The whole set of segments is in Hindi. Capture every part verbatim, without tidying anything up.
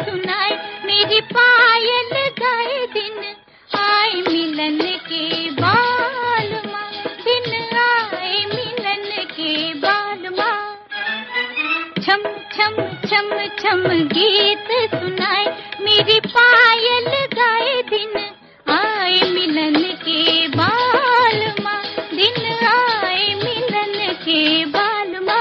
सुनाए, मेरी पायल गाए दिन आए मिलन के बालमा, दिन आए मिलन के बालमा। छम छम छम छम गीत सुनाए, मेरी पायल गाए दिन आए मिलन के बालमा, दिन आए मिलन के बालमा।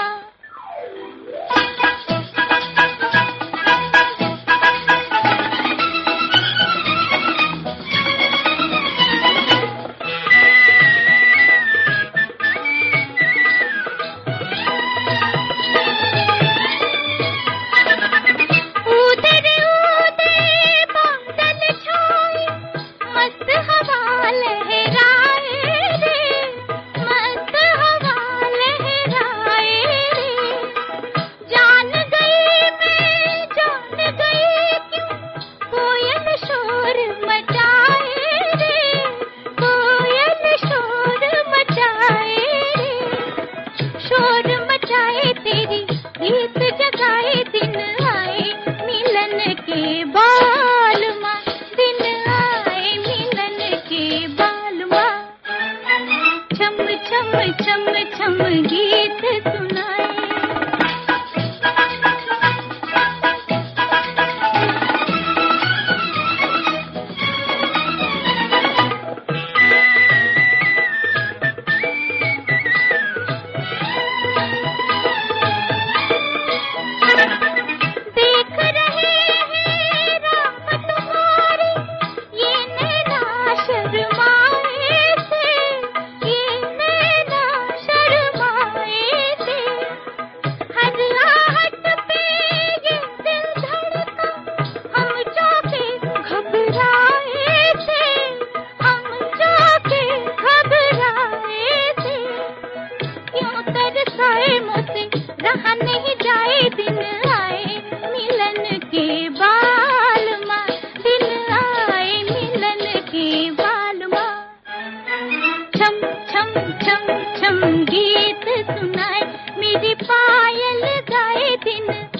गीत जगाए दिन आए मिलन के बालमा, दिन आए मिलन के बालमा। छम छम छम छम गीत सुनाए। रहा नहीं जाए दिन आए मिलन के बालमा, दिन आए मिलन के बालमा। छम छम छम छम गीत सुनाए, मेरी पायल गाए दिन